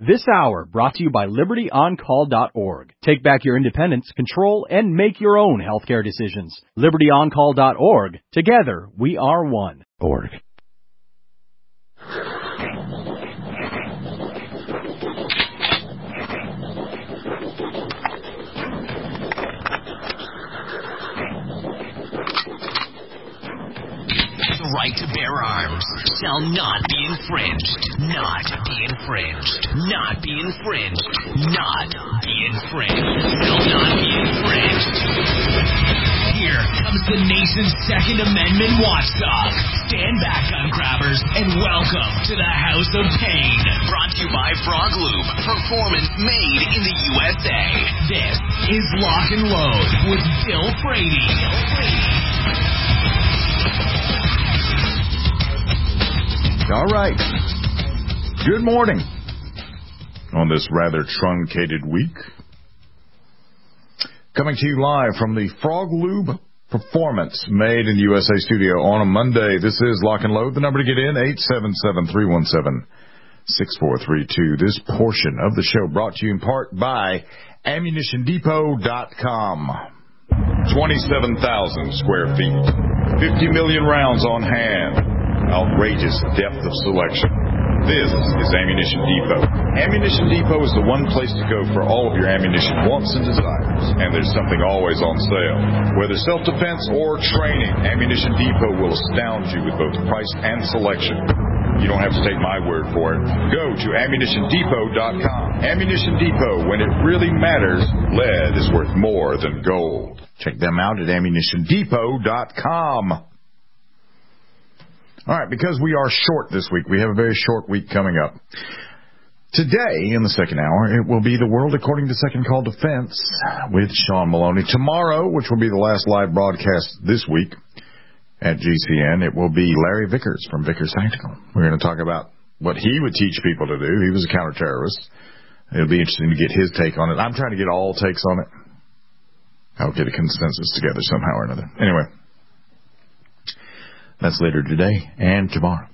This hour brought to you by LibertyOnCall.org. Take back your independence, control, and make your own healthcare decisions. LibertyOnCall.org. Together, we are one. Org. The right to bear arms shall not be infringed. Not be infringed. Not be infringed. Not be infringed. Shall not be infringed. Here comes the nation's Second Amendment watchdog. Stand back, gun grabbers, and welcome to the House of Pain. Brought to you by Frog Lube. Performance made in the USA. This is Lock and Load with Bill Frady. All right. Good morning on this rather truncated week. Coming to you live from the Frog Lube Performance Made in the USA studio on a Monday. This is Lock and Load. The number to get in, 877-317-6432. This portion of the show brought to you in part by AmmunitionDepot.com. 27,000 square feet. 50 million rounds on hand. Outrageous depth of selection. This is Ammunition Depot. Ammunition Depot is the one place to go for all of your ammunition wants and desires. And there's something always on sale. Whether self-defense or training, Ammunition Depot will astound you with both price and selection. You don't have to take my word for it. Go to AmmunitionDepot.com. Ammunition Depot, when it really matters, lead is worth more than gold. Check them out at AmmunitionDepot.com. All right, because we are short this week, we have a very short week coming up. Today, in the second hour, it will be The World According to Second Call Defense with Sean Maloney. Tomorrow, which will be the last live broadcast this week at GCN, it will be Larry Vickers from Vickers Tactical. We're going to talk about what he would teach people to do. He was a counterterrorist. It'll be interesting to get his take on it. I'm trying to get all takes on it. I'll get a consensus together somehow or another. Anyway. That's later today and tomorrow.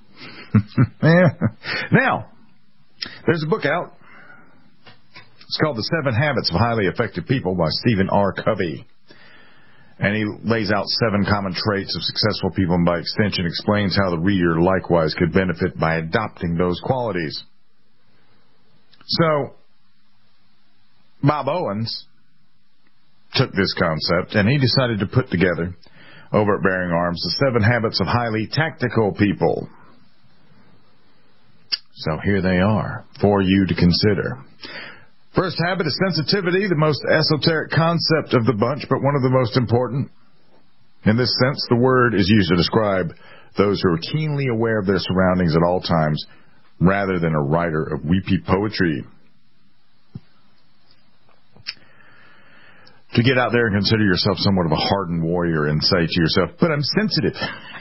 Now, there's a book out. It's called The 7 Habits of Highly Effective People by Stephen R. Covey. And he lays out 7 common traits of successful people and by extension explains how the reader likewise could benefit by adopting those qualities. So, Bob Owens took this concept and he decided to put together over at Bearing Arms, the 7 habits of highly tactical people. So here they are for you to consider. First habit is sensitivity, the most esoteric concept of the bunch, but one of the most important. In this sense, the word is used to describe those who are keenly aware of their surroundings at all times, rather than a writer of weepy poetry. To get out there and consider yourself somewhat of a hardened warrior and say to yourself, but I'm sensitive.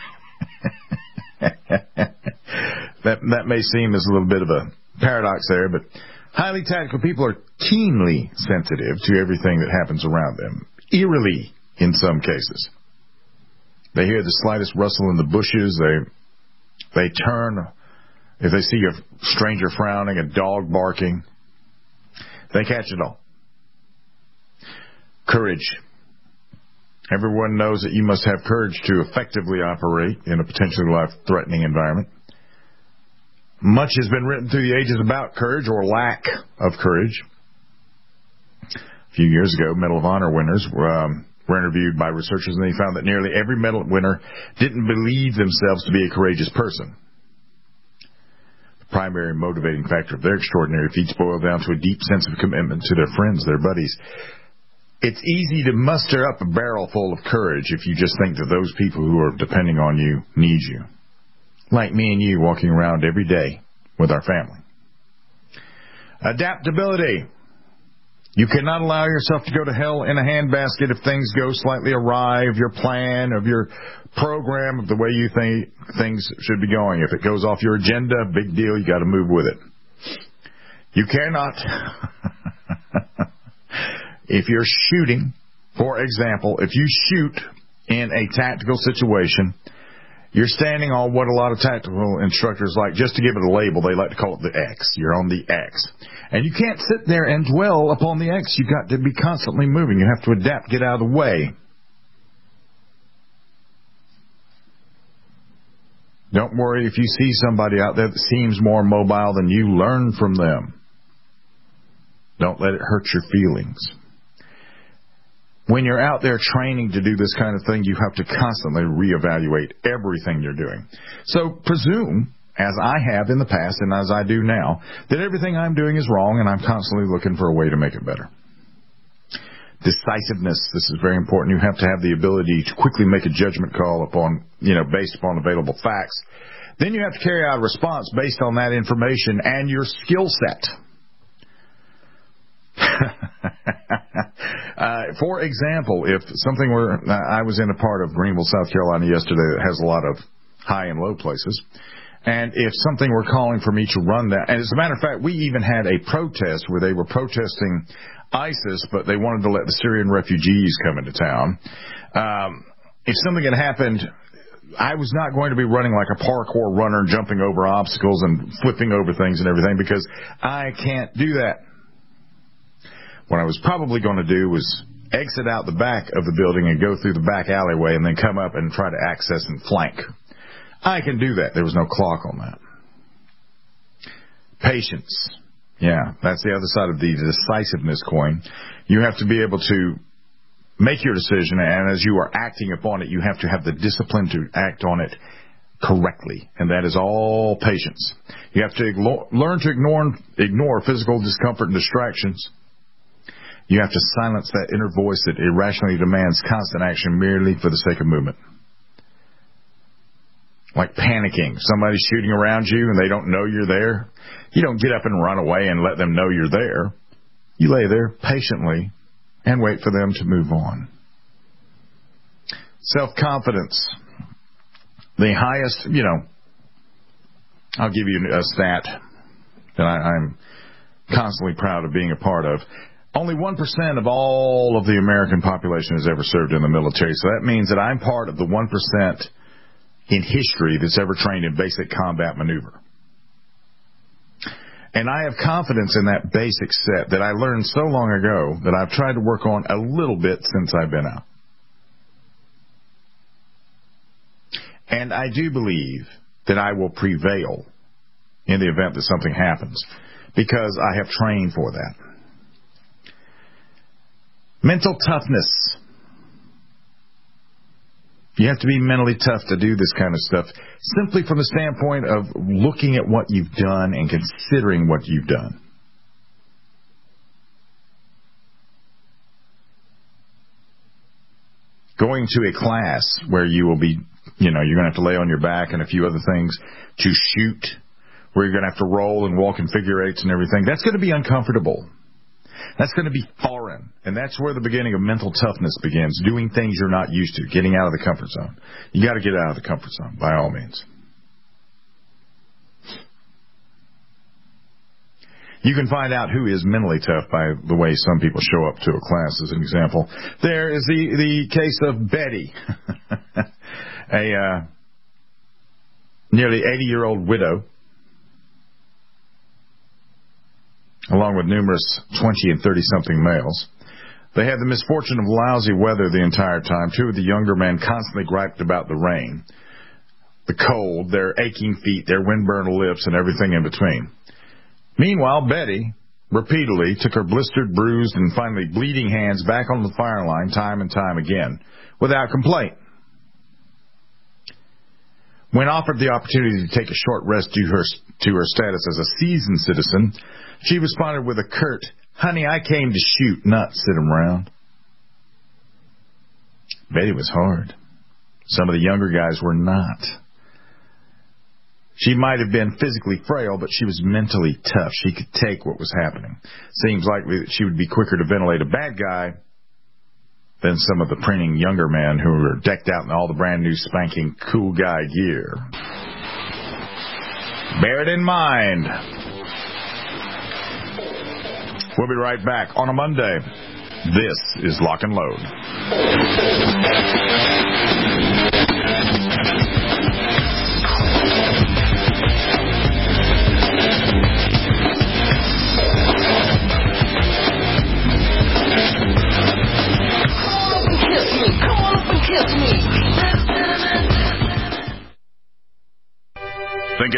That may seem as a little bit of a paradox there, but highly tactical people are keenly sensitive to everything that happens around them, eerily in some cases. They hear the slightest rustle in the bushes. They turn if they see a stranger frowning, a dog barking. They catch it all. Courage. Everyone knows that you must have courage to effectively operate in a potentially life-threatening environment. Much has been written through the ages about courage or lack of courage. A few years ago, Medal of Honor winners were interviewed by researchers, and they found that nearly every medal winner didn't believe themselves to be a courageous person. The primary motivating factor of their extraordinary feats boiled down to a deep sense of commitment to their friends, their buddies. It's easy to muster up a barrel full of courage if you just think that those people who are depending on you need you. Like me and you walking around every day with our family. Adaptability. You cannot allow yourself to go to hell in a handbasket if things go slightly awry of your plan, of your program, of the way you think things should be going. If it goes off your agenda, big deal, you got to move with it. You cannot... If you're shooting, for example, if you shoot in a tactical situation, you're standing on what a lot of tactical instructors like, just to give it a label, they like to call it the X. You're on the X. And you can't sit there and dwell upon the X. You've got to be constantly moving. You have to adapt, get out of the way. Don't worry if you see somebody out there that seems more mobile than you. Learn from them. Don't let it hurt your feelings. When you're out there training to do this kind of thing, you have to constantly reevaluate everything you're doing. So presume, as I have in the past and as I do now, that everything I'm doing is wrong and I'm constantly looking for a way to make it better. Decisiveness, this is very important. You have to have the ability to quickly make a judgment call upon, based upon available facts. Then you have to carry out a response based on that information and your skill set. For example, if something were, I was in a part of Greenville, South Carolina yesterday that has a lot of high and low places. And if something were calling for me to run that, and as a matter of fact, we even had a protest where they were protesting ISIS, but they wanted to let the Syrian refugees come into town. If something had happened, I was not going to be running like a parkour runner, jumping over obstacles and flipping over things and everything, because I can't do that. What I was probably going to do was exit out the back of the building and go through the back alleyway and then come up and try to access and flank. I can do that. There was no clock on that. Patience. Yeah, that's the other side of the decisiveness coin. You have to be able to make your decision, and as you are acting upon it, you have to have the discipline to act on it correctly, and that is all patience. You have to learn to ignore physical discomfort and distractions. You have to silence that inner voice that irrationally demands constant action merely for the sake of movement. Like panicking. Somebody's shooting around you and they don't know you're there. You don't get up and run away and let them know you're there. You lay there patiently and wait for them to move on. Self-confidence. The highest, I'll give you a stat that I'm constantly proud of being a part of. Only 1% of all of the American population has ever served in the military. So that means that I'm part of the 1% in history that's ever trained in basic combat maneuver. And I have confidence in that basic set that I learned so long ago that I've tried to work on a little bit since I've been out. And I do believe that I will prevail in the event that something happens because I have trained for that. Mental toughness. You have to be mentally tough to do this kind of stuff, simply from the standpoint of looking at what you've done and considering what you've done. Going to a class where you will be, you're going to have to lay on your back and a few other things to shoot, where you're going to have to roll and walk in figure eights and everything, that's going to be uncomfortable. That's going to be foreign, and that's where the beginning of mental toughness begins, doing things you're not used to, getting out of the comfort zone. You got to get out of the comfort zone, by all means. You can find out who is mentally tough by the way some people show up to a class, as an example. There is the case of Betty, a nearly 80-year-old widow, along with numerous 20 and 30-something males. They had the misfortune of lousy weather the entire time. Two of the younger men constantly griped about the rain, the cold, their aching feet, their windburned lips, and everything in between. Meanwhile, Betty repeatedly took her blistered, bruised, and finally bleeding hands back on the fire line time and time again, without complaint. When offered the opportunity to take a short rest due to her status as a seasoned citizen, she responded with a curt, "Honey, I came to shoot, not sit around." Betty was hard. Some of the younger guys were not. She might have been physically frail, but she was mentally tough. She could take what was happening. Seems likely that she would be quicker to ventilate a bad guy than some of the printing younger men who were decked out in all the brand new spanking cool guy gear. Bear it in mind. We'll be right back on a Monday. This is Lock and Load.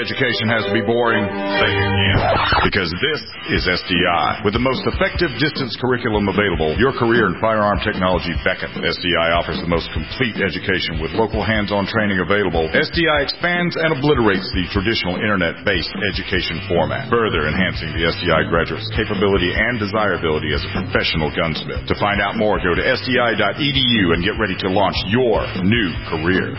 education has to be boring, think again. Because this is SDI. With the most effective distance curriculum available, your career in firearm technology beckons. SDI offers the most complete education with local hands-on training available. SDI expands and obliterates the traditional internet-based education format, further enhancing the SDI graduate's capability and desirability as a professional gunsmith. To find out more, go to sdi.edu and get ready to launch your new career.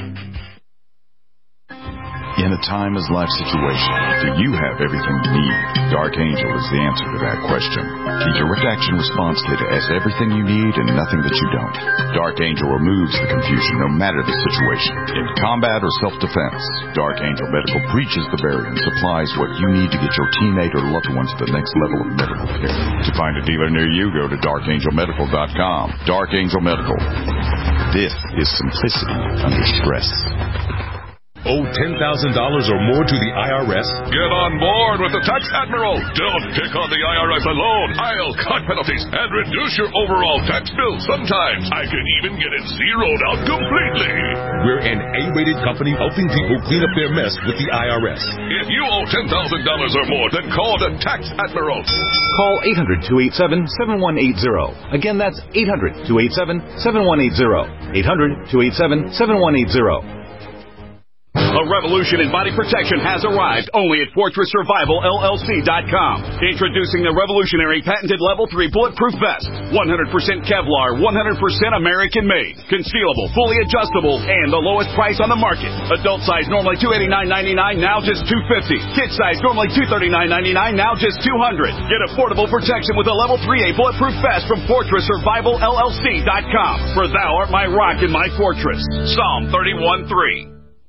In a timeless-life situation, do you have everything you need? Dark Angel is the answer to that question. The Direct Action Response Kit has everything you need and nothing that you don't. Dark Angel removes the confusion no matter the situation. In combat or self-defense, Dark Angel Medical breaches the barrier and supplies what you need to get your teammate or loved one to the next level of medical care. To find a dealer near you, go to darkangelmedical.com. Dark Angel Medical. This is simplicity under stress. Owe $10,000 or more to the IRS? Get on board with the Tax Admiral. Don't pick on the IRS alone. I'll cut penalties and reduce your overall tax bill. Sometimes I can even get it zeroed out completely. We're an A-rated company helping people clean up their mess with the IRS. If you owe $10,000 or more, then call the Tax Admiral. Call 800-287-7180. Again, that's 800-287-7180. 800-287-7180. A revolution in body protection has arrived only at FortressSurvivalLLC.com. Introducing the revolutionary patented Level 3 Bulletproof Vest. 100% Kevlar, 100% American-made. Concealable, fully adjustable, and the lowest price on the market. Adult size normally $289.99, now just $250. Kid size normally $239.99, now just $200. Get affordable protection with a Level 3A Bulletproof Vest from FortressSurvivalLLC.com. For thou art my rock and my fortress. Psalm 31:3.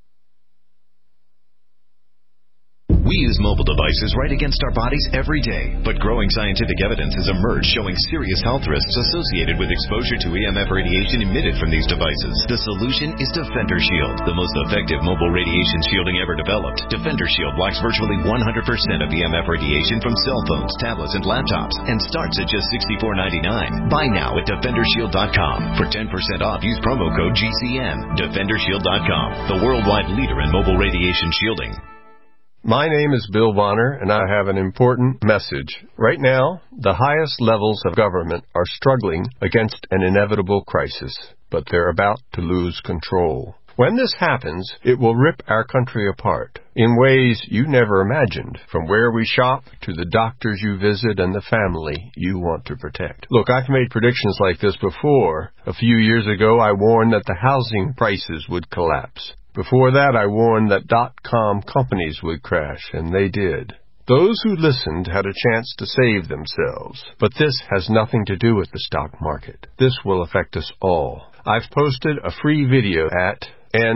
We use mobile devices right against our bodies every day, but growing scientific evidence has emerged showing serious health risks associated with exposure to EMF radiation emitted from these devices. The solution is Defender Shield, the most effective mobile radiation shielding ever developed. Defender Shield blocks virtually 100% of EMF radiation from cell phones, tablets, and laptops, and starts at just $64.99. Buy now at DefenderShield.com. For 10% off, use promo code GCN. DefenderShield.com, the worldwide leader in mobile radiation shielding. My name is Bill Bonner, and I have an important message. Right now, the highest levels of government are struggling against an inevitable crisis, but they're about to lose control. When this happens, it will rip our country apart in ways you never imagined, from where we shop to the doctors you visit and the family you want to protect. Look, I've made predictions like this before. A few years ago, I warned that the housing prices would collapse. Before that, I warned that .com companies would crash, and they did. Those who listened had a chance to save themselves. But this has nothing to do with the stock market. This will affect us all. I've posted a free video at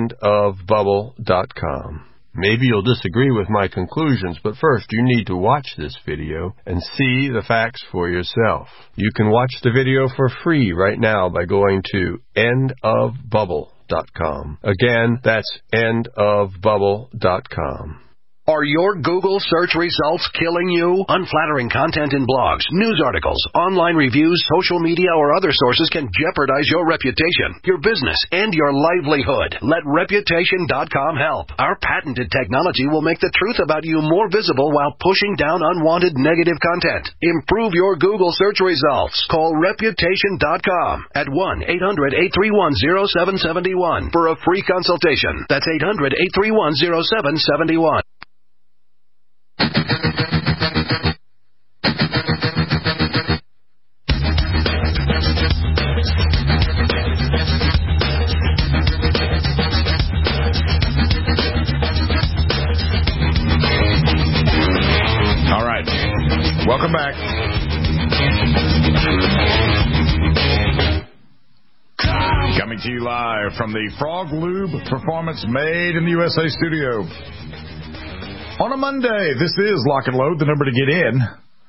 endofbubble.com. Maybe you'll disagree with my conclusions, but first you need to watch this video and see the facts for yourself. You can watch the video for free right now by going to endofbubble.com. Again, that's endofbubble.com. Are your Google search results killing you? Unflattering content in blogs, news articles, online reviews, social media, or other sources can jeopardize your reputation, your business, and your livelihood. Let Reputation.com help. Our patented technology will make the truth about you more visible while pushing down unwanted negative content. Improve your Google search results. Call Reputation.com at 1-800-831-0771 for a free consultation. That's 800-831-0771. All right. Welcome back. Coming to you live from the Frog Lube Performance Made in the USA studio. On a Monday, this is Lock and Load, the number to get in.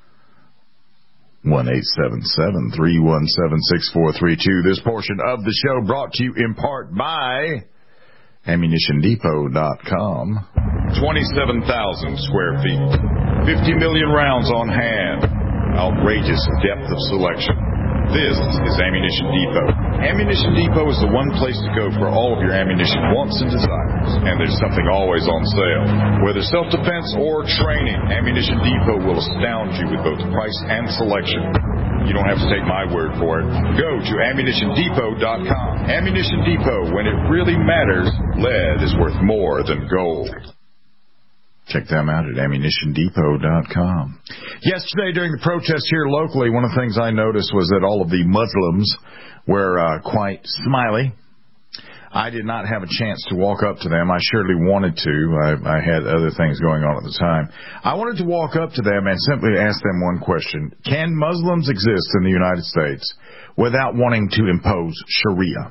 1-877-317-6432. This portion of the show brought to you in part by AmmunitionDepot.com. 27,000 square feet. 50 million rounds on hand. Outrageous depth of selection. This is Ammunition Depot. Ammunition Depot is the one place to go for all of your ammunition wants and desires. And there's something always on sale. Whether self-defense or training, Ammunition Depot will astound you with both price and selection. You don't have to take my word for it. Go to AmmunitionDepot.com. Ammunition Depot, when it really matters, lead is worth more than gold. Check them out at AmmunitionDepot.com. Yesterday, during the protest here locally, one of the things I noticed was that all of the Muslims were quite smiley. I did not have a chance to walk up to them. I surely wanted to. I had other things going on at the time. I wanted to walk up to them and simply ask them one question. Can Muslims exist in the United States without wanting to impose Sharia?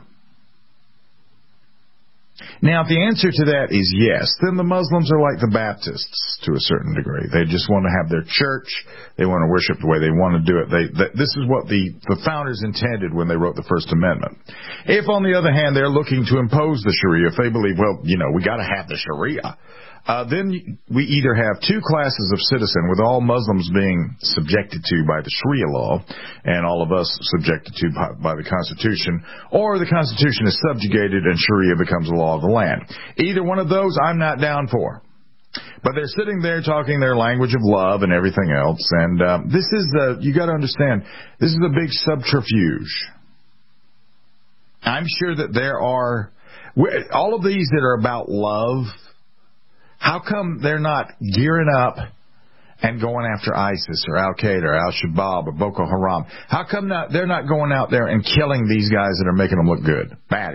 Now, if the answer to that is yes, then the Muslims are like the Baptists to a certain degree. They just want to have their church. They want to worship the way they want to do it. This is what the founders intended when they wrote the First Amendment. If, on the other hand, they're looking to impose the Sharia, if they believe, well, we got to have the Sharia, then we either have two classes of citizen, with all Muslims being subjected to by the Sharia law and all of us subjected to by the Constitution, or the Constitution is subjugated and Sharia becomes the law of the land. Either one of those I'm not down for. But they're sitting there talking their language of love and everything else, and this is you got to understand, this is a big subterfuge. I'm sure that there are, all of these that are about love, how come they're not gearing up and going after ISIS or Al-Qaeda or Al-Shabaab or Boko Haram? How come they're not going out there and killing these guys that are making them look good? Bad.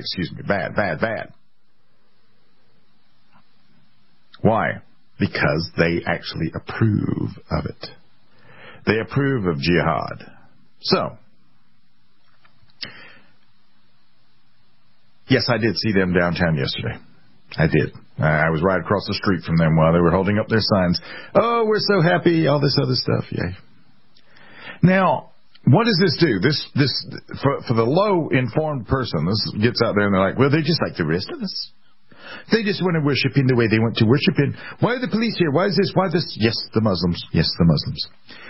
Why? Because they actually approve of it. They approve of jihad. So, yes, I did see them downtown yesterday. I did. I was right across the street from them while they were holding up their signs. Oh, we're so happy, all this other stuff. Yay. Now, what does this do? This for the low-informed person, this gets out there and they're like, well, they're just like the rest of us. They just want to worship in the way they want to worship in. Why are the police here? Why is this? Why this? Yes, the Muslims. Yes, the Muslims.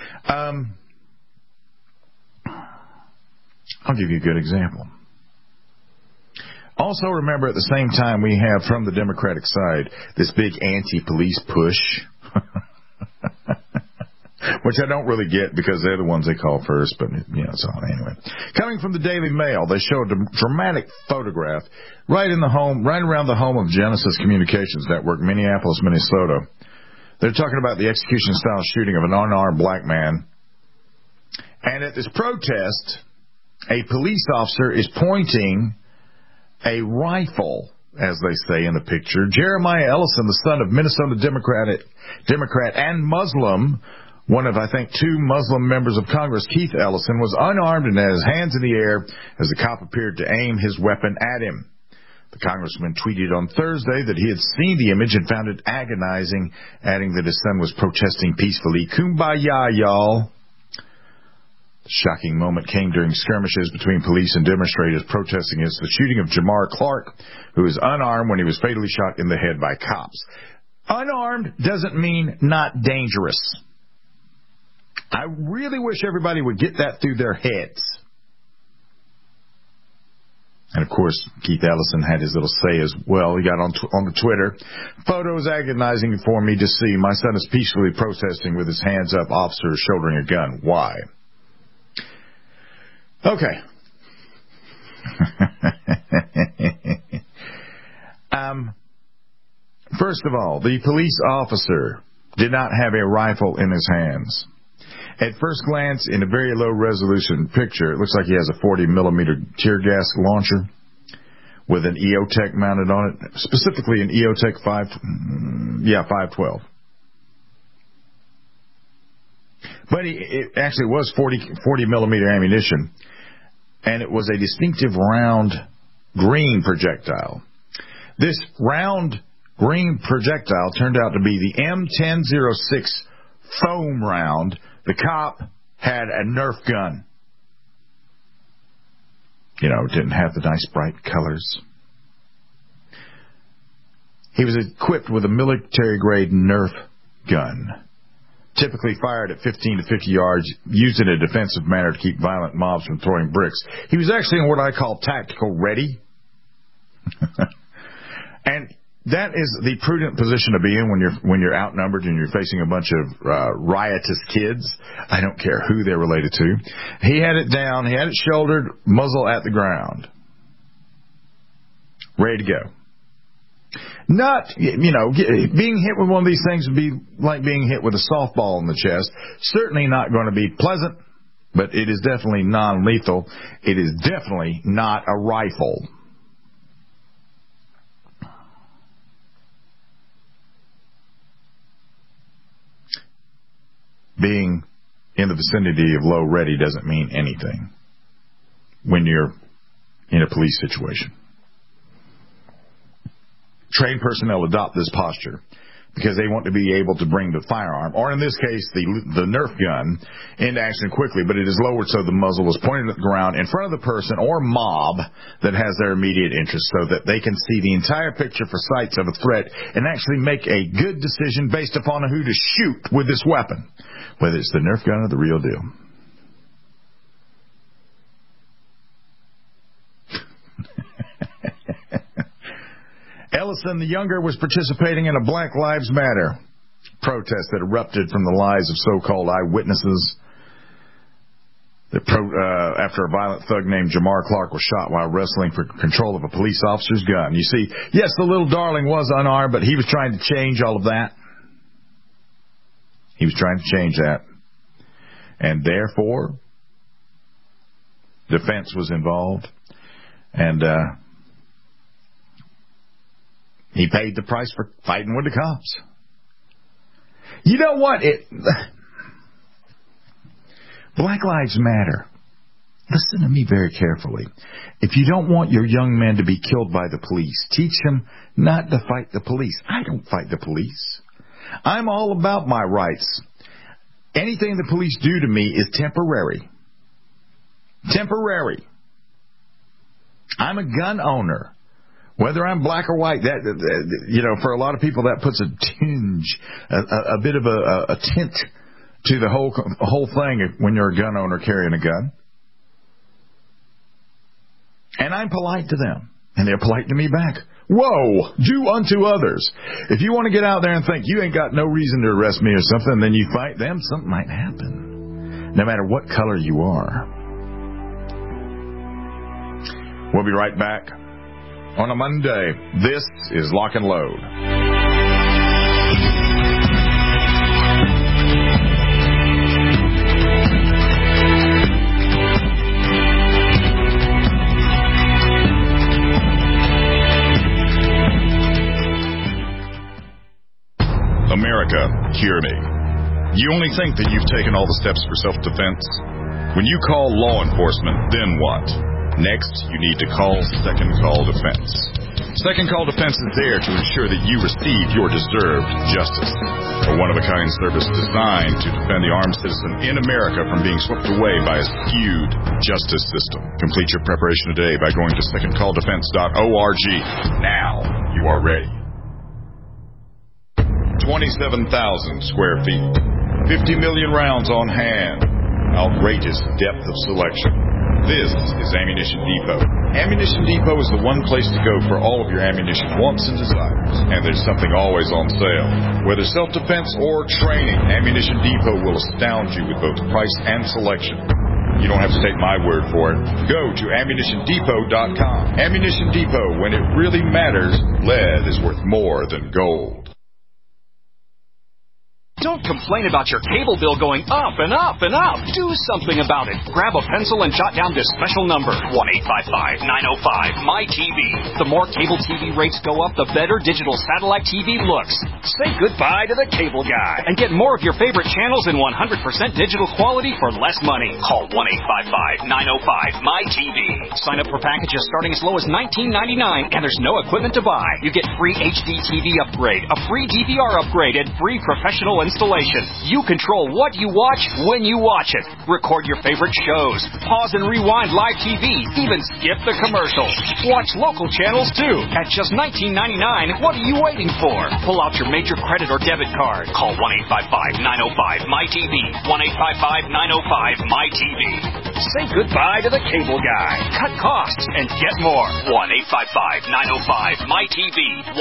I'll give you a good example. Also remember, at the same time, we have from the Democratic side this big anti-police push, which I don't really get because they're the ones they call first, but it's all anyway. Coming from the Daily Mail, they show a dramatic photograph right around the home of Genesis Communications Network, Minneapolis, Minnesota. They're talking about the execution-style shooting of an unarmed black man. And at this protest, a police officer is pointing a rifle, as they say in the picture. Jeremiah Ellison, the son of Minnesota Democrat and Muslim, one of, I think, two Muslim members of Congress, Keith Ellison, was unarmed and had his hands in the air as the cop appeared to aim his weapon at him. The congressman tweeted on Thursday that he had seen the image and found it agonizing, adding that his son was protesting peacefully. Kumbaya, y'all. The shocking moment came during skirmishes between police and demonstrators protesting against the shooting of Jamar Clark, who was unarmed when he was fatally shot in the head by cops. Unarmed doesn't mean not dangerous. I really wish everybody would get that through their heads. And, of course, Keith Ellison had his little say as well. He got on the Twitter. Photos agonizing for me to see. My son is peacefully protesting with his hands up, officer shouldering a gun. Why? Okay. First of all, the police officer did not have a rifle in his hands. At first glance, in a very low-resolution picture, it looks like he has a 40-millimeter tear gas launcher with an EOTech mounted on it, specifically an EOTech 512. But it actually was 40-millimeter ammunition, and it was a distinctive round green projectile. This round green projectile turned out to be the M1006 foam round. The cop had a Nerf gun. It didn't have the nice bright colors. He was equipped with a military-grade Nerf gun. typically fired at 15 to 50 yards, used in a defensive manner to keep violent mobs from throwing bricks. He was actually in what I call tactical ready. And that is the prudent position to be in when you're outnumbered and you're facing a bunch of riotous kids. I don't care who they're related to. He had it down. He had it shouldered, muzzle at the ground. Ready to go. Not, being hit with one of these things would be like being hit with a softball in the chest. Certainly not going to be pleasant, but it is definitely non-lethal. It is definitely not a rifle. Being in the vicinity of low ready doesn't mean anything when you're in a police situation. Trained personnel adopt this posture because they want to be able to bring the firearm, or in this case, the Nerf gun, into action quickly, but it is lowered so the muzzle is pointed at the ground in front of the person or mob that has their immediate interest so that they can see the entire picture for sights of a threat and actually make a good decision based upon who to shoot with this weapon, whether it's the Nerf gun or the real deal. Ellison the Younger was participating in a Black Lives Matter protest that erupted from the lies of so-called eyewitnesses. After a violent thug named Jamar Clark was shot while wrestling for control of a police officer's gun. You see, yes, the little darling was unarmed, but he was trying to change all of that. He was trying to change that. And therefore, defense was involved. And he paid the price for fighting with the cops. You know what? Black Lives Matter. Listen to me very carefully. If you don't want your young men to be killed by the police, teach them not to fight the police. I don't fight the police. I'm all about my rights. Anything the police do to me is temporary. Temporary. I'm a gun owner. Whether I'm black or white, for a lot of people that puts a tinge, a bit of a tint to the whole thing when you're a gun owner carrying a gun. And I'm polite to them, and they're polite to me back. Whoa, do unto others. If you want to get out there and think you ain't got no reason to arrest me or something, then you fight them, something might happen, no matter what color you are. We'll be right back. On a Monday, this is Lock and Load. America, hear me. You only think that you've taken all the steps for self-defense? When you call law enforcement, then what? Next, you need to call Second Call Defense. Second Call Defense is there to ensure that you receive your deserved justice. A one-of-a-kind service designed to defend the armed citizen in America from being swept away by a skewed justice system. Complete your preparation today by going to secondcalldefense.org. Now you are ready. 27,000 square feet. 50 million rounds on hand. Outrageous depth of selection. This is Ammunition Depot. Ammunition Depot is the one place to go for all of your ammunition wants and desires. And there's something always on sale. Whether self-defense or training, Ammunition Depot will astound you with both price and selection. You don't have to take my word for it. Go to AmmunitionDepot.com. Ammunition Depot, when it really matters, lead is worth more than gold. Don't complain about your cable bill going up and up and up. Do something about it. Grab a pencil and jot down this special number, 1-855-905-MY-TV. The more cable TV rates go up, the better digital satellite TV looks. Say goodbye to the cable guy and get more of your favorite channels in 100% digital quality for less money. Call 1-855-905-MY-TV. Sign up for packages starting as low as $19.99, and there's no equipment to buy. You get free HD TV upgrade, a free DVR upgrade, and free professional installation. You control what you watch when you watch it. Record your favorite shows, pause and rewind live TV, even skip the commercials. Watch local channels too. At just $19.99, what are you waiting for? Pull out your major credit or debit card. Call 1-855-905-MyTV. 1-855-905-MyTV. Say goodbye to the cable guy. Cut costs and get more. 1-855-905-MyTV.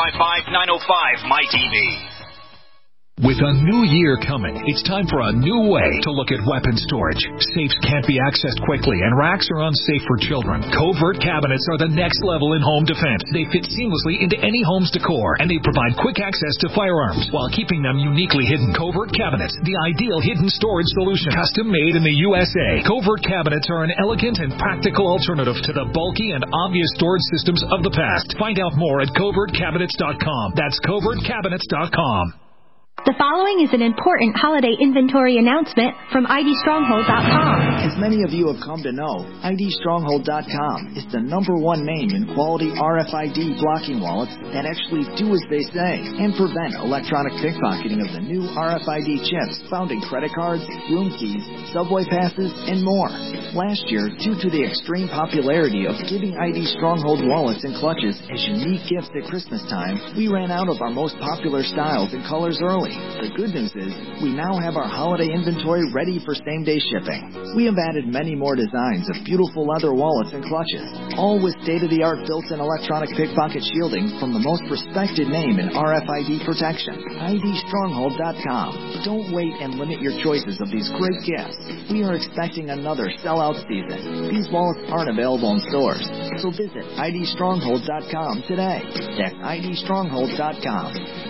1-855-905-MyTV. With a new year coming, it's time for a new way to look at weapon storage. Safes can't be accessed quickly, and racks are unsafe for children. Covert cabinets are the next level in home defense. They fit seamlessly into any home's decor, and they provide quick access to firearms while keeping them uniquely hidden. Covert cabinets, the ideal hidden storage solution. Custom made in the USA. Covert cabinets are an elegant and practical alternative to the bulky and obvious storage systems of the past. Find out more at covertcabinets.com. That's covertcabinets.com. The following is an important holiday inventory announcement from IDStronghold.com. As many of you have come to know, IDStronghold.com is the #1 name in quality RFID blocking wallets that actually do as they say and prevent electronic pickpocketing of the new RFID chips found in credit cards, room keys, subway passes, and more. Last year, due to the extreme popularity of giving ID Stronghold wallets and clutches as unique gifts at Christmas time, we ran out of our most popular styles and colors early. The good news is, we now have our holiday inventory ready for same-day shipping. We have added many more designs of beautiful leather wallets and clutches, all with state-of-the-art built-in electronic pickpocket shielding from the most respected name in RFID protection, IDStronghold.com. Don't wait and limit your choices of these great gifts. We are expecting another sellout season. These wallets aren't available in stores, so visit IDStronghold.com today. That's IDStronghold.com.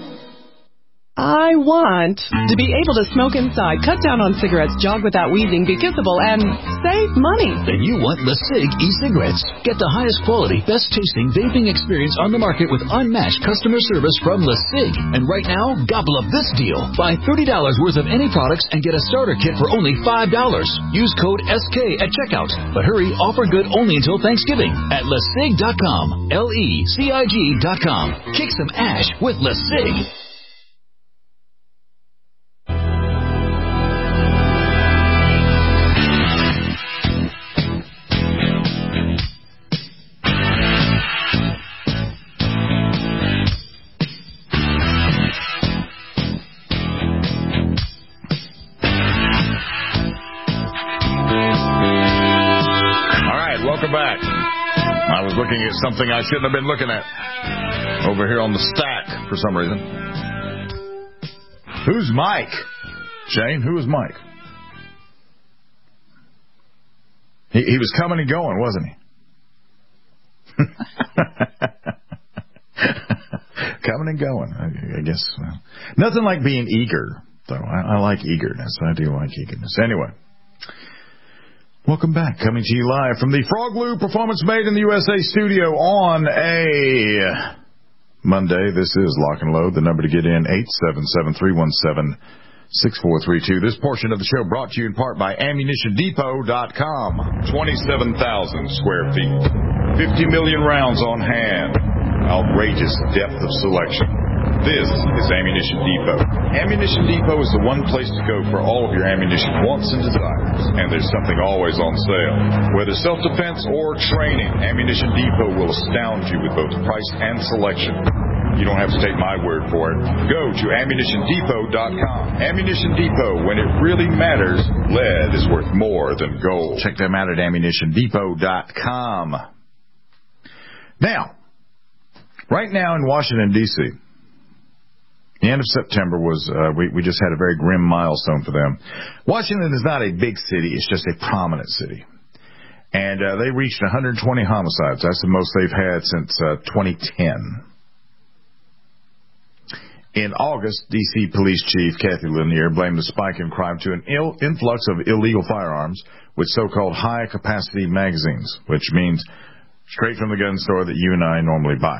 I want to be able to smoke inside, cut down on cigarettes, jog without wheezing, be kissable, and save money. Then you want LeSig e-cigarettes. Get the highest quality, best tasting vaping experience on the market with unmatched customer service from LeSig. And right now, gobble up this deal. Buy $30 worth of any products and get a starter kit for only $5. Use code SK at checkout. But hurry, offer good only until Thanksgiving at LeSig.com. LECIG.com. Kick some ash with LeSig. Back. I was looking at something I shouldn't have been looking at over here on the stack for some reason. Who's Mike? Shane, who is Mike? He was coming and going, wasn't he? Coming and going, I guess. Well, nothing like being eager, though. I like eagerness. I do like eagerness. Anyway. Welcome back. Coming to you live from the Frog Loop Performance Made in the USA studio on a Monday. This is Lock and Load. The number to get in, 877-317-6432. This portion of the show brought to you in part by AmmunitionDepot.com. 27,000 square feet. 50 million rounds on hand. Outrageous depth of selection. This is Ammunition Depot. Ammunition Depot is the one place to go for all of your ammunition wants and desires. And there's something always on sale. Whether self-defense or training, Ammunition Depot will astound you with both price and selection. You don't have to take my word for it. Go to AmmunitionDepot.com. Ammunition Depot, when it really matters, lead is worth more than gold. Check them out at AmmunitionDepot.com. Now, right now in Washington, D.C., the end of September was, we just had a very grim milestone for them. Washington is not a big city. It's just a prominent city. And they reached 120 homicides. That's the most they've had since 2010. In August, D.C. Police Chief Kathy Lanier blamed the spike in crime to an influx of illegal firearms with so-called high-capacity magazines, which means straight from the gun store that you and I normally buy.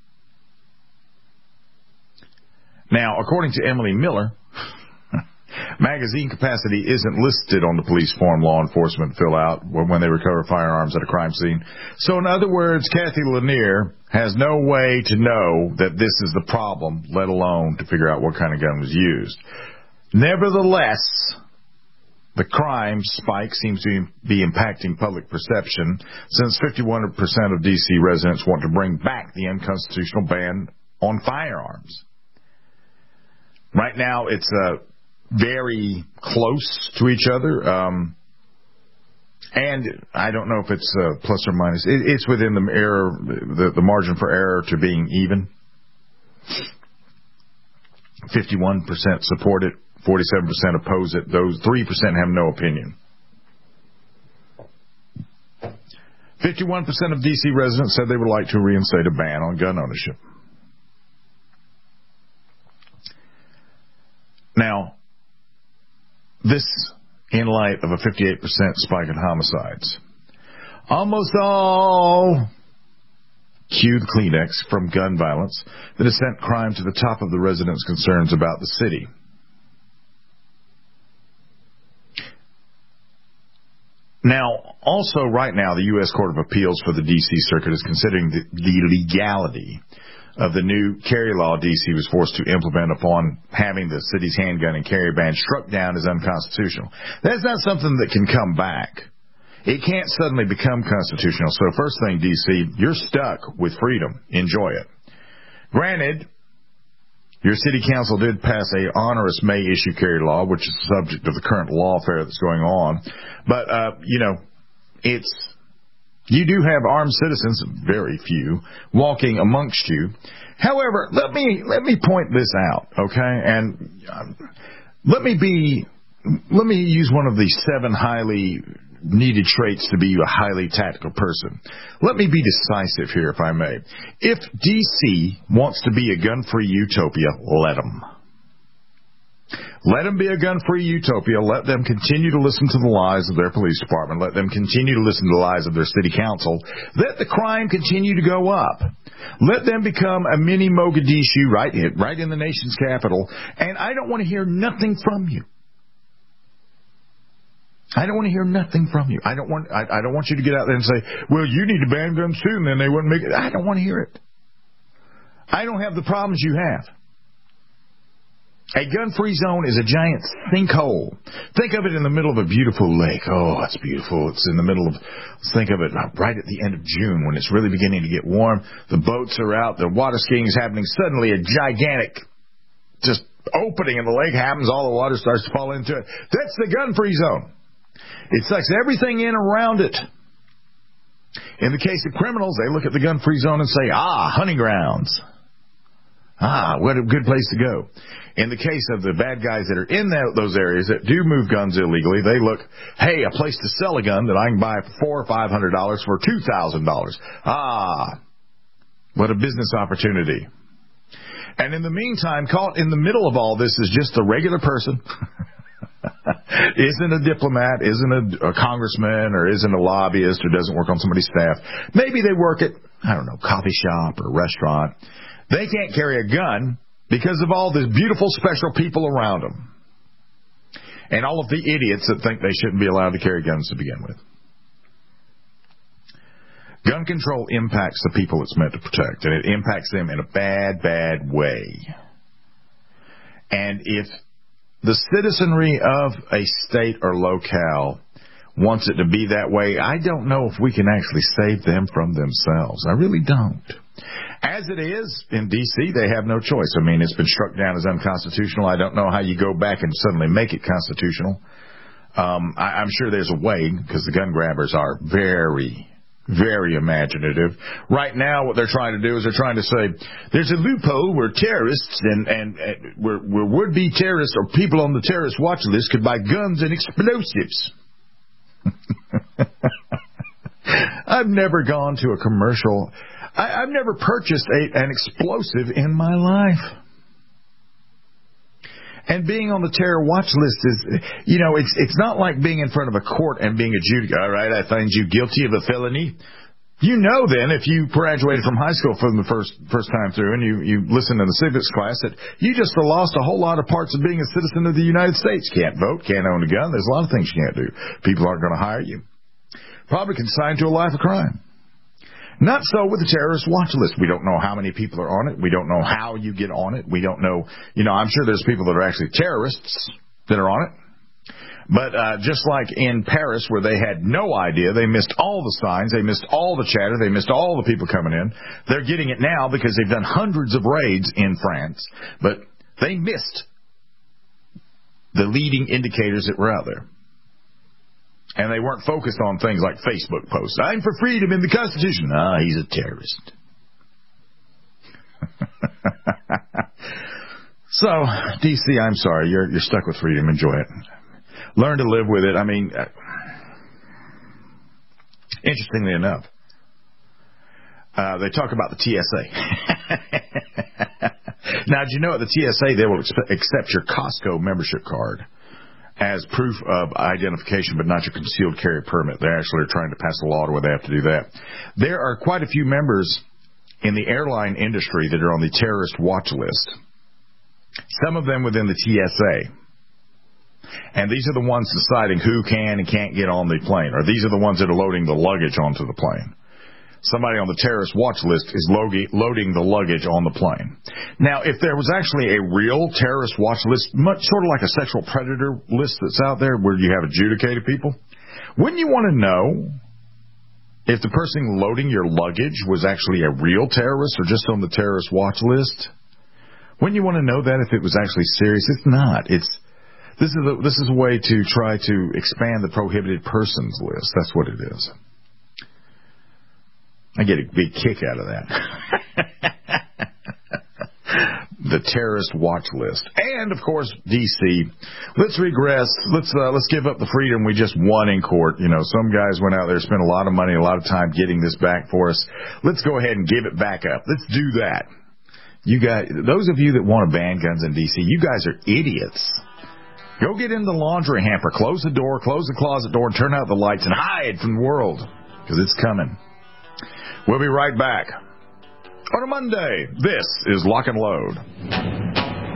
Now, according to Emily Miller, Magazine capacity isn't listed on the police form law enforcement fill out when they recover firearms at a crime scene. So in other words, Kathy Lanier has no way to know that this is the problem, let alone to figure out what kind of gun was used. Nevertheless, the crime spike seems to be impacting public perception since 51% of D.C. residents want to bring back the unconstitutional ban on firearms. Right now, it's very close to each other, and I don't know if it's plus or minus. It's within the error, the margin for error to being even. 51% support it. 47% oppose it. Those 3% have no opinion. 51% of D.C. residents said they would like to reinstate a ban on gun ownership. Now, this in light of a 58% spike in homicides. Almost all cue the Kleenex from gun violence that has sent crime to the top of the residents' concerns about the city. Now, also right now, the U.S. Court of Appeals for the D.C. Circuit is considering the legality of the new carry law D.C. was forced to implement upon having the city's handgun and carry ban struck down as unconstitutional. That's not something that can come back. It can't suddenly become constitutional. So first thing, D.C., you're stuck with freedom. Enjoy it. Granted, your city council did pass a onerous May issue carry law, which is the subject of the current lawfare that's going on. But, you do have armed citizens, very few, walking amongst you. However, let me point this out, okay? And let me use one of the 7 highly needed traits to be a highly tactical person. Let me be decisive here, if I may. If D.C. wants to be a gun-free utopia, let them. Let them be a gun-free utopia. Let them continue to listen to the lies of their police department. Let them continue to listen to the lies of their city council. Let the crime continue to go up. Let them become a mini Mogadishu right in the nation's capital. And I don't want to hear nothing from you. I don't want to hear nothing from you. I don't want you to get out there and say, well, you need to ban guns too, and then they wouldn't make it. I don't want to hear it. I don't have the problems you have. A gun-free zone is a giant sinkhole. Think of it in the middle of a beautiful lake. Oh, it's beautiful. It's in the middle of, think of it right at the end of June when it's really beginning to get warm. The boats are out. The water skiing is happening. Suddenly a gigantic just opening in the lake happens. All the water starts to fall into it. That's the gun-free zone. It sucks everything in around it. In the case of criminals, they look at the gun-free zone and say, hunting grounds. What a good place to go. In the case of the bad guys that are in those areas that do move guns illegally, they look, hey, a place to sell a gun that I can buy for $400 or $500 for $2,000. What a business opportunity. And in the meantime, caught in the middle of all this is just a regular person. Isn't a diplomat, isn't a congressman, or isn't a lobbyist, or doesn't work on somebody's staff. Maybe they work at, coffee shop or restaurant. They can't carry a gun because of all the beautiful special people around them. And all of the idiots that think they shouldn't be allowed to carry guns to begin with. Gun control impacts the people it's meant to protect, and it impacts them in a bad, bad way. And if the citizenry of a state or locale wants it to be that way, I don't know if we can actually save them from themselves. I really don't. As it is, in D.C., they have no choice. I mean, it's been struck down as unconstitutional. I don't know how you go back and suddenly make it constitutional. I'm sure there's a way, because the gun grabbers are very, very imaginative. Right now, what they're trying to do is they're trying to say, there's a loophole where terrorists and where would-be terrorists or people on the terrorist watch list could buy guns and explosives. I've never gone to a commercial. I've never purchased an explosive in my life. And being on the terror watch list is, it's not like being in front of a court and being adjudicated. All right, I find you guilty of a felony. You know then, if you graduated from high school for the first time through and you listened to the civics class, that you just lost a whole lot of parts of being a citizen of the United States. Can't vote, can't own a gun. There's a lot of things you can't do. People aren't going to hire you. Probably consigned to a life of crime. Not so with the terrorist watch list. We don't know how many people are on it. We don't know how you get on it. We don't know, I'm sure there's people that are actually terrorists that are on it. But just like in Paris, where they had no idea, they missed all the signs, they missed all the chatter, they missed all the people coming in. They're getting it now because they've done hundreds of raids in France, but they missed the leading indicators that were out there. And they weren't focused on things like Facebook posts. I'm for freedom in the Constitution. He's a terrorist. So, DC, I'm sorry. You're stuck with freedom. Enjoy it. Learn to live with it. I mean, interestingly enough, they talk about the TSA. Now, did you know at the TSA they will accept your Costco membership card as proof of identification, but not your concealed carry permit? They actually are trying to pass a law where they have to do that. There are quite a few members in the airline industry that are on the terrorist watch list. Some of them within the TSA. And these are the ones deciding who can and can't get on the plane, or these are the ones that are loading the luggage onto the plane. Somebody on the terrorist watch list is loading the luggage on the plane. Now, if there was actually a real terrorist watch list, much sort of like a sexual predator list that's out there where you have adjudicated people, wouldn't you want to know if the person loading your luggage was actually a real terrorist or just on the terrorist watch list? Wouldn't you want to know that if it was actually serious? It's not. This is a way to try to expand the prohibited persons list. That's what it is. I get a big kick out of that. The terrorist watch list. And, of course, D.C. Let's regress. Let's give up the freedom we just won in court. Some guys went out there, spent a lot of money, a lot of time getting this back for us. Let's go ahead and give it back up. Let's do that. You guys, those of you that want to ban guns in D.C., you guys are idiots. Go get in the laundry hamper, close the door, close the closet door, and turn out the lights and hide from the world, because it's coming. We'll be right back. On a Monday, this is Lock and Load.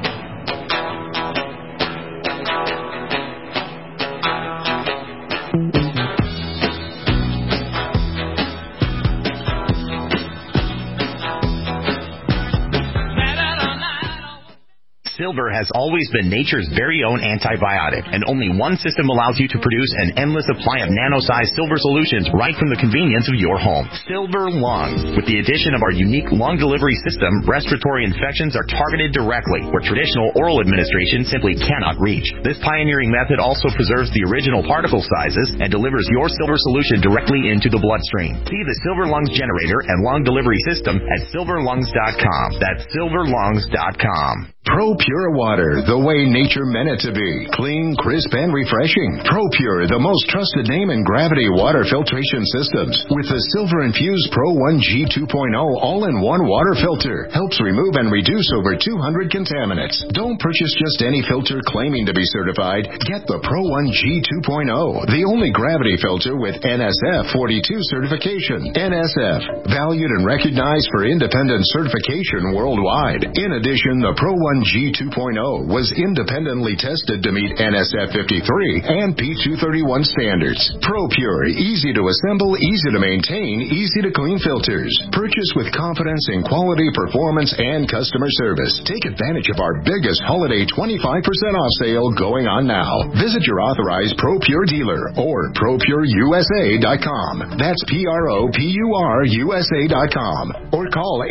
Silver has always been nature's very own antibiotic, and only one system allows you to produce an endless supply of nano-sized silver solutions right from the convenience of your home. Silver Lungs. With the addition of our unique lung delivery system, respiratory infections are targeted directly, where traditional oral administration simply cannot reach. This pioneering method also preserves the original particle sizes and delivers your silver solution directly into the bloodstream. See the Silver Lungs generator and lung delivery system at silverlungs.com. That's silverlungs.com. ProPure water, the way nature meant it to be. Clean, crisp, and refreshing. ProPure, the most trusted name in gravity water filtration systems. With the silver-infused Pro 1G 2.0 all-in-one water filter. Helps remove and reduce over 200 contaminants. Don't purchase just any filter claiming to be certified. Get the Pro 1G 2.0, the only gravity filter with NSF 42 certification. NSF, valued and recognized for independent certification worldwide. In addition, the Pro 1G 2.0 was independently tested to meet NSF 53 and P231 standards. ProPure, easy to assemble, easy to maintain, easy to clean filters. Purchase with confidence in quality, performance, and customer service. Take advantage of our biggest holiday 25% off sale going on now. Visit your authorized ProPure dealer or ProPureUSA.com. That's ProPureUSA.com. Or call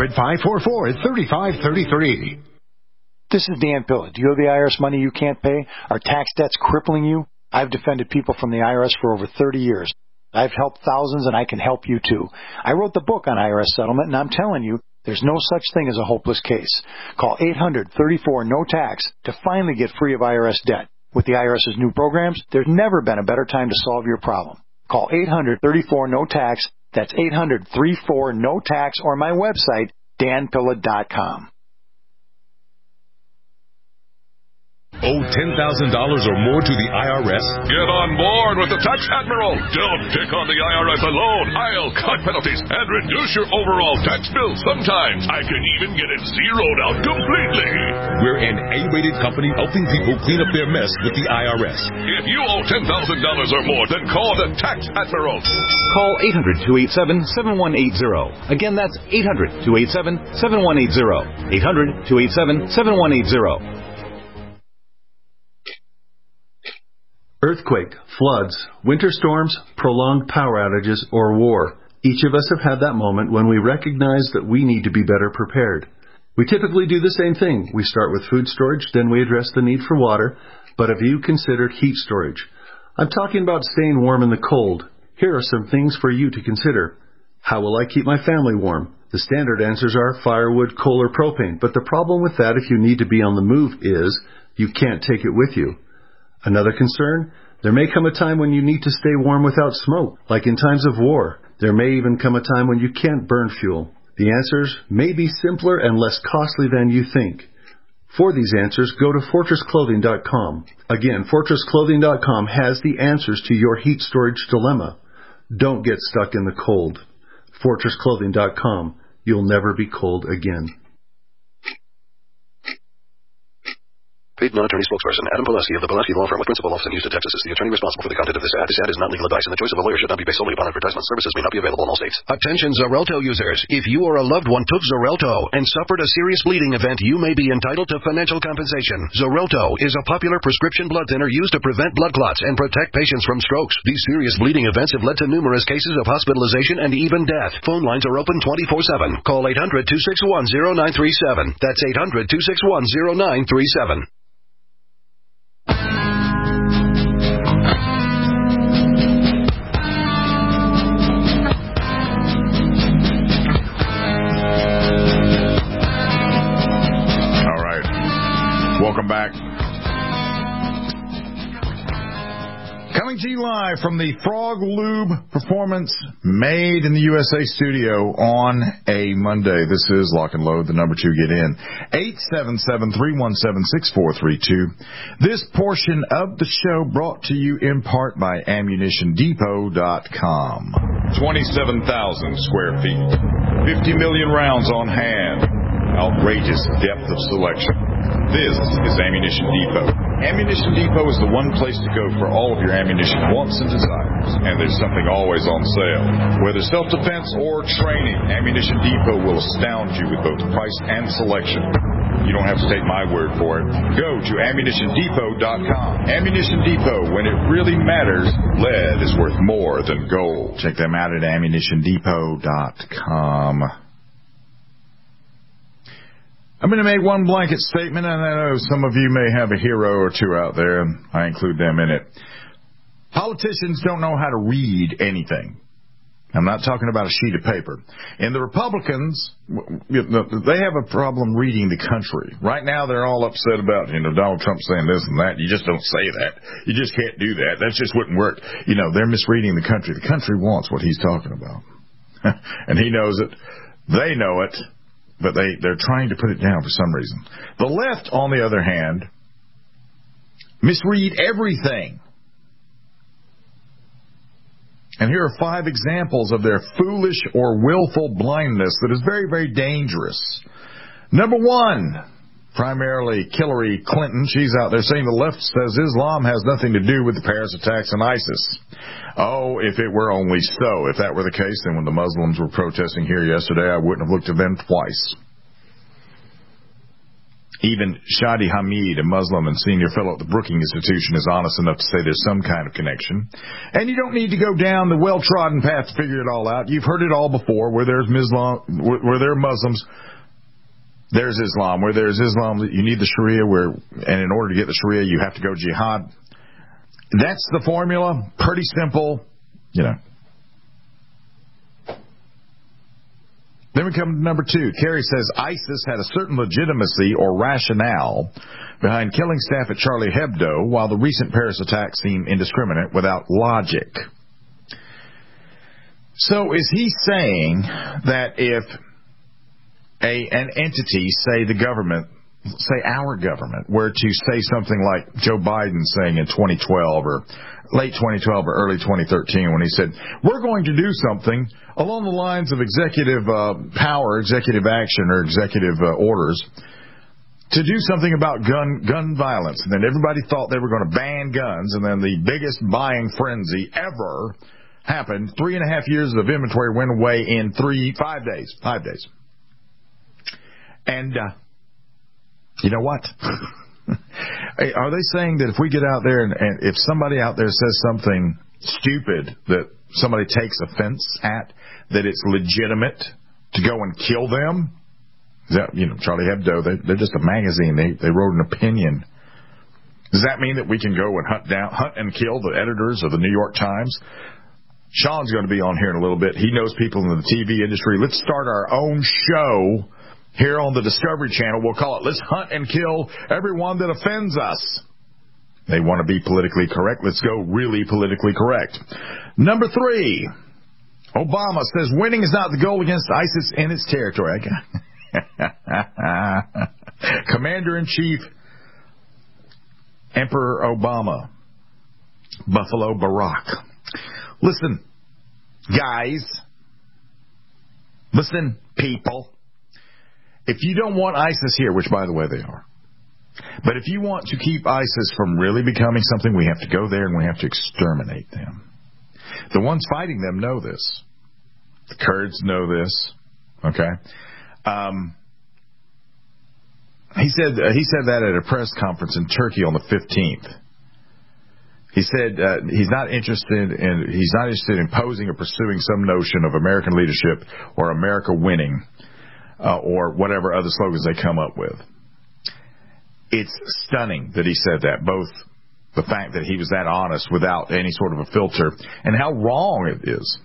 800-544-3533. This is Dan Pilla. Do you owe the IRS money you can't pay? Are tax debts crippling you? I've defended people from the IRS for over 30 years. I've helped thousands, and I can help you too. I wrote the book on IRS settlement, and I'm telling you, there's no such thing as a hopeless case. Call 800-34-NO-TAX to finally get free of IRS debt. With the IRS's new programs, there's never been a better time to solve your problem. Call 800-34-NO-TAX. That's 800-34-NO-TAX, or my website, danpilla.com. owe $10,000 or more to the IRS? Get on board with the Tax Admiral. Don't take on the IRS alone. I'll cut penalties and reduce your overall tax bill. Sometimes I can even get it zeroed out completely. We're an A-rated company helping people clean up their mess with the IRS. If you owe $10,000 or more, then call the Tax Admiral. Call 800-287-7180. Again, that's 800-287-7180. 800-287-7180. Earthquake, floods, winter storms, prolonged power outages, or war. Each of us have had that moment when we recognize that we need to be better prepared. We typically do the same thing. We start with food storage, then we address the need for water. But have you considered heat storage? I'm talking about staying warm in the cold. Here are some things for you to consider. How will I keep my family warm? The standard answers are firewood, coal, or propane. But the problem with that if you need to be on the move is you can't take it with you. Another concern, there may come a time when you need to stay warm without smoke, like in times of war. There may even come a time when you can't burn fuel. The answers may be simpler and less costly than you think. For these answers, go to FortressClothing.com. Again, FortressClothing.com has the answers to your heat storage dilemma. Don't get stuck in the cold. FortressClothing.com. You'll never be cold again. Paid non-attorney spokesperson Adam Pulaski of the Pulaski Law Firm with principal office in Houston, Texas, is the attorney responsible for the content of this ad. This ad is not legal advice, and the choice of a lawyer should not be based solely upon advertisement. Services may not be available in all states. Attention Xarelto users. If you or a loved one took Xarelto and suffered a serious bleeding event, you may be entitled to financial compensation. Xarelto is a popular prescription blood thinner used to prevent blood clots and protect patients from strokes. These serious bleeding events have led to numerous cases of hospitalization and even death. Phone lines are open 24/7. Call 800-261-0937. That's 800-261-0937. Welcome back. Coming to you live from the Frog Lube Performance Made in the USA studio on a Monday. This is Lock and Load, the number to get in. 877-317-6432. This portion of the show brought to you in part by AmmunitionDepot.com. 27,000 square feet. 50 million rounds on hand. Outrageous depth of selection. This is Ammunition Depot. Ammunition Depot is the one place to go for all of your ammunition wants and desires. And there's something always on sale. Whether self-defense or training, Ammunition Depot will astound you with both price and selection. You don't have to take my word for it. Go to AmmunitionDepot.com. Ammunition Depot, when it really matters, lead is worth more than gold. Check them out at AmmunitionDepot.com. I'm going to make one blanket statement, and I know some of you may have a hero or two out there, and I include them in it. Politicians don't know how to read anything. I'm not talking about a sheet of paper. And the Republicans, they have a problem reading the country. Right now, they're all upset about, Donald Trump saying this and that. You just don't say that. You just can't do that. That just wouldn't work. They're misreading the country. The country wants what he's talking about. And he knows it. They know it. But they're trying to put it down for some reason. The left, on the other hand, misread everything. And here are 5 examples of their foolish or willful blindness that is very, very dangerous. Number 1, primarily Hillary Clinton. She's out there saying the left says Islam has nothing to do with the Paris attacks and ISIS. Oh, if it were only so. If that were the case, then when the Muslims were protesting here yesterday, I wouldn't have looked at them twice. Even Shadi Hamid, a Muslim and senior fellow at the Brookings Institution, is honest enough to say there's some kind of connection. And you don't need to go down the well-trodden path to figure it all out. You've heard it all before. Where there are Muslims, there's Islam. Where there's Islam, you need the Sharia. And in order to get the Sharia, you have to go jihad. That's the formula. Pretty simple, Then we come to number 2. Kerry says ISIS had a certain legitimacy or rationale behind killing staff at Charlie Hebdo, while the recent Paris attacks seem indiscriminate without logic. So is he saying that if an entity, say the government, say our government, were to say something like Joe Biden saying in 2012 or late 2012 or early 2013 when he said, we're going to do something along the lines of executive power, executive action, or executive orders to do something about gun violence. And then everybody thought they were going to ban guns, and then the biggest buying frenzy ever happened. 3.5 years of inventory went away in 5 days. 5 days. And you know what? Are they saying that if we get out there and if somebody out there says something stupid that somebody takes offense at, that it's legitimate to go and kill them? Is that, Charlie Hebdo, they're just a magazine. They wrote an opinion. Does that mean that we can go and hunt and kill the editors of the New York Times? Sean's going to be on here in a little bit. He knows people in the TV industry. Let's start our own show here on the Discovery Channel. We'll call it, Let's Hunt and Kill Everyone That Offends Us. They want to be politically correct. Let's go really politically correct. Number 3, Obama says winning is not the goal against ISIS in its territory. Commander-in-Chief Emperor Obama, Buffalo Barack. Listen, guys. Listen, people. If you don't want ISIS here, which, by the way, they are, but if you want to keep ISIS from really becoming something, we have to go there and we have to exterminate them. The ones fighting them know this. The Kurds know this. Okay? He said that at a press conference in Turkey on the 15th. He said he's not interested in posing or pursuing some notion of American leadership or America winning or whatever other slogans they come up with. It's stunning that he said that, both the fact that he was that honest without any sort of a filter and how wrong it is.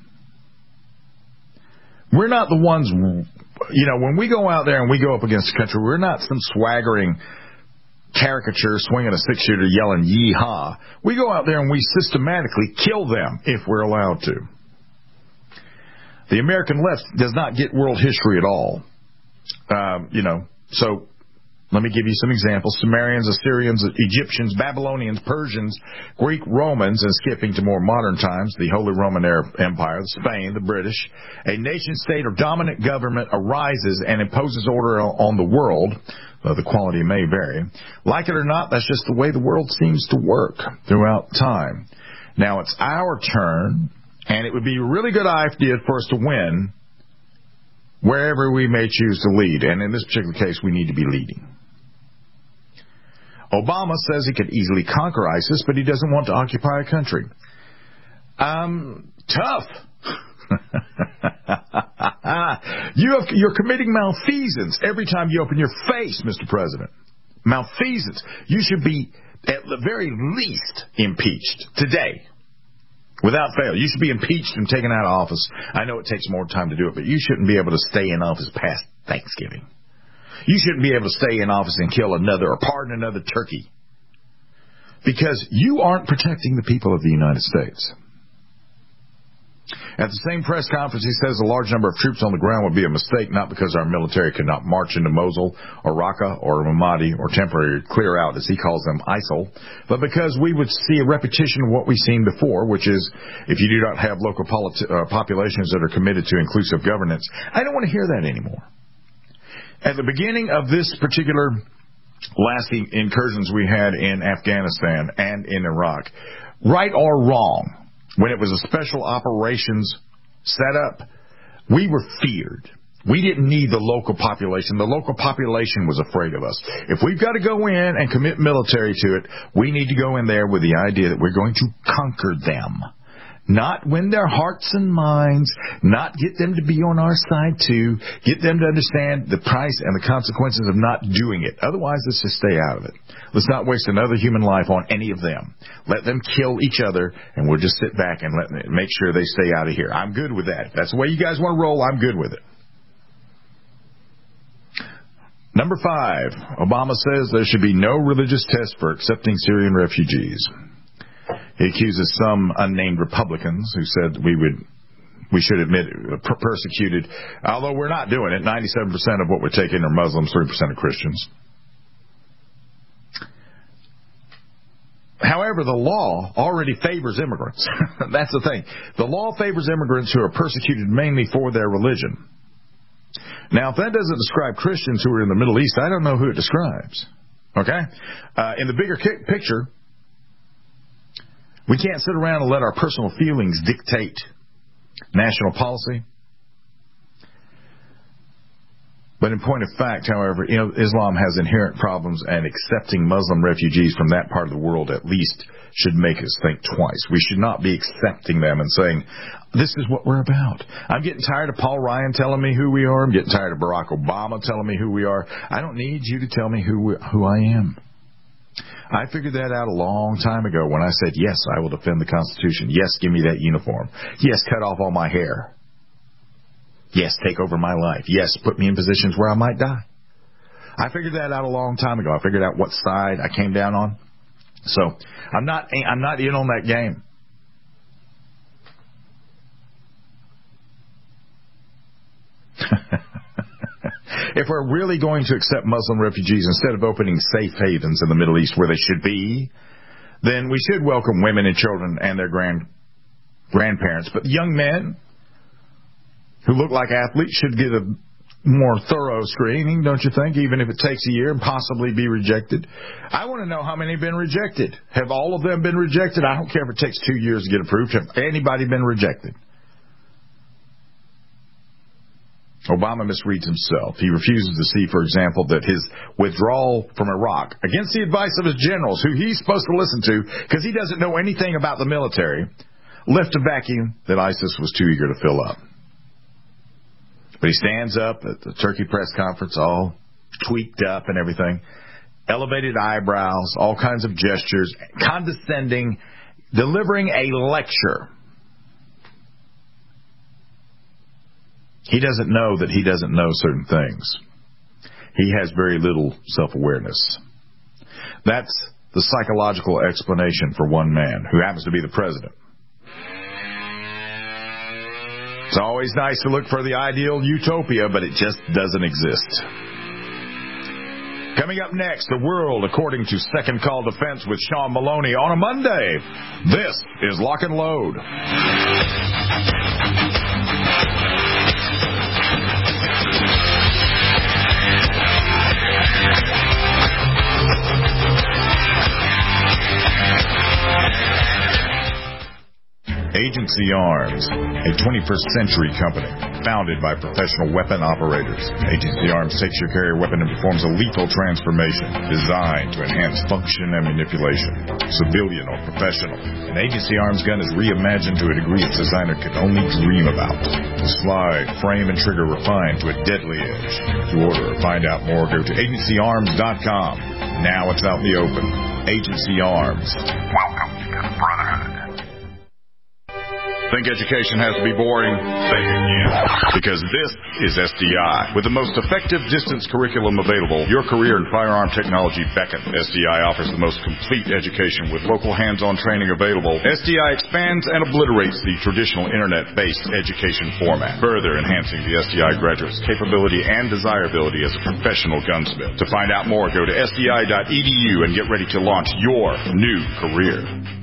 We're not the ones, when we go out there and we go up against the country, we're not some swaggering caricature swinging a 6-shooter yelling yee-haw. We go out there and we systematically kill them if we're allowed to. The American left does not get world history at all. So let me give you some examples. Sumerians, Assyrians, Egyptians, Babylonians, Persians, Greek, Romans, and skipping to more modern times, the Holy Roman Empire, Spain, the British. A nation-state or dominant government arises and imposes order on the world. The quality may vary. Like it or not, that's just the way the world seems to work throughout time. Now it's our turn, and it would be a really good idea for us to win wherever we may choose to lead. And in this particular case, we need to be leading. Obama says he could easily conquer ISIS, but he doesn't want to occupy a country. Tough. You're committing malfeasance every time you open your face, Mr. President. Malfeasance. You should be, at the very least, impeached today. Without fail. You should be impeached and taken out of office. I know it takes more time to do it, but you shouldn't be able to stay in office past Thanksgiving. You shouldn't be able to stay in office and kill another or pardon another turkey. Because you aren't protecting the people of the United States. At the same press conference, he says a large number of troops on the ground would be a mistake, not because our military could not march into Mosul or Raqqa or Ramadi or temporarily clear out, as he calls them, ISIL, but because we would see a repetition of what we've seen before, which is if you do not have local populations that are committed to inclusive governance. I don't want to hear that anymore. At the beginning of this particular last incursions we had in Afghanistan and in Iraq, right or wrong, when it was a special operations setup, we were feared. We didn't need the local population. The local population was afraid of us. If we've got to go in and commit military to it, we need to go in there with the idea that we're going to conquer them. Not win their hearts and minds, not get them to be on our side too, get them to understand the price and the consequences of not doing it. Otherwise, let's just stay out of it. Let's not waste another human life on any of them. Let them kill each other, and we'll just sit back and make sure they stay out of here. I'm good with that. If that's the way you guys want to roll, I'm good with it. Number 5, Obama says there should be no religious test for accepting Syrian refugees. He accuses some unnamed Republicans who said we should admit persecuted, although we're not doing it. 97% of what we're taking are Muslims, 3% are Christians. However, the law already favors immigrants. That's the thing. The law favors immigrants who are persecuted mainly for their religion. Now, if that doesn't describe Christians who are in the Middle East, I don't know who it describes. Okay? In the bigger picture, we can't sit around and let our personal feelings dictate national policy. But in point of fact, however, Islam has inherent problems, and accepting Muslim refugees from that part of the world at least should make us think twice. We should not be accepting them and saying, this is what we're about. I'm getting tired of Paul Ryan telling me who we are. I'm getting tired of Barack Obama telling me who we are. I don't need you to tell me who I am. I figured that out a long time ago when I said, yes, I will defend the Constitution. Yes, give me that uniform. Yes, cut off all my hair. Yes, take over my life. Yes, put me in positions where I might die. I figured that out a long time ago. I figured out what side I came down on. So I'm not in on that game. If we're really going to accept Muslim refugees instead of opening safe havens in the Middle East where they should be, then we should welcome women and children and their grandparents. But young men who look like athletes should get a more thorough screening, don't you think, even if it takes a year and possibly be rejected? I want to know how many have been rejected. Have all of them been rejected? I don't care if it takes 2 years to get approved. Have anybody been rejected? Obama misreads himself. He refuses to see, for example, that his withdrawal from Iraq, against the advice of his generals, who he's supposed to listen to because he doesn't know anything about the military, left a vacuum that ISIS was too eager to fill up. But he stands up at the Turkey press conference all tweaked up and everything, elevated eyebrows, all kinds of gestures, condescending, delivering a lecture. He doesn't know that he doesn't know certain things. He has very little self-awareness. That's the psychological explanation for one man, who happens to be the president. It's always nice to look for the ideal utopia, but it just doesn't exist. Coming up next, the world according to Second Call Defense with Sean Maloney on a Monday. This is Lock and Load. Agency Arms, a 21st century company founded by professional weapon operators. Agency Arms takes your carrier weapon and performs a lethal transformation designed to enhance function and manipulation, civilian or professional. An Agency Arms gun is reimagined to a degree its designer could only dream about. The slide, frame, and trigger refined to a deadly edge. To order or find out more, go to agencyarms.com. Now it's out in the open. Agency Arms. Welcome to the Brotherhood. Think education has to be boring? Think again. Because this is SDI. With the most effective distance curriculum available, your career in firearm technology beckons. SDI offers the most complete education with local hands-on training available. SDI expands and obliterates the traditional internet-based education format, further enhancing the SDI graduate's capability and desirability as a professional gunsmith. To find out more, go to sdi.edu and get ready to launch your new career.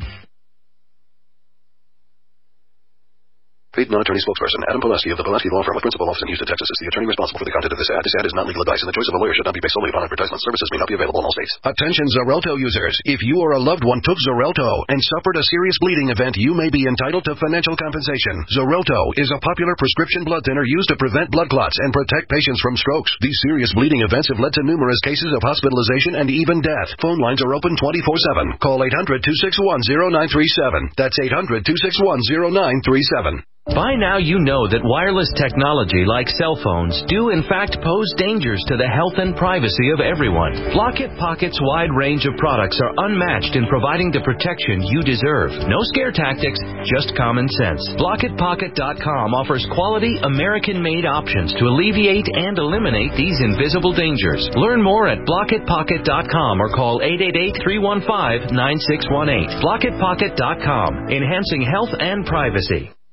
Paid non-attorney spokesperson Adam Pulaski of the Pulaski Law Firm with principal office in Houston, Texas is the attorney responsible for the content of this ad. This ad is not legal advice, and the choice of a lawyer should not be based solely upon advertisement. Services may not be available in all states. Attention Xarelto users. If you or a loved one took Xarelto and suffered a serious bleeding event, you may be entitled to financial compensation. Xarelto is a popular prescription blood thinner used to prevent blood clots and protect patients from strokes. These serious bleeding events have led to numerous cases of hospitalization and even death. Phone lines are open 24/7. Call 800-261-0937. That's 800-261-0937. By now you know that wireless technology like cell phones do in fact pose dangers to the health and privacy of everyone. Blockit Pocket's wide range of products are unmatched in providing the protection you deserve. No scare tactics, just common sense. BlockitPocket.com offers quality American-made options to alleviate and eliminate these invisible dangers. Learn more at BlockitPocket.com or call 888-315-9618. BlockitPocket.com, enhancing health and privacy.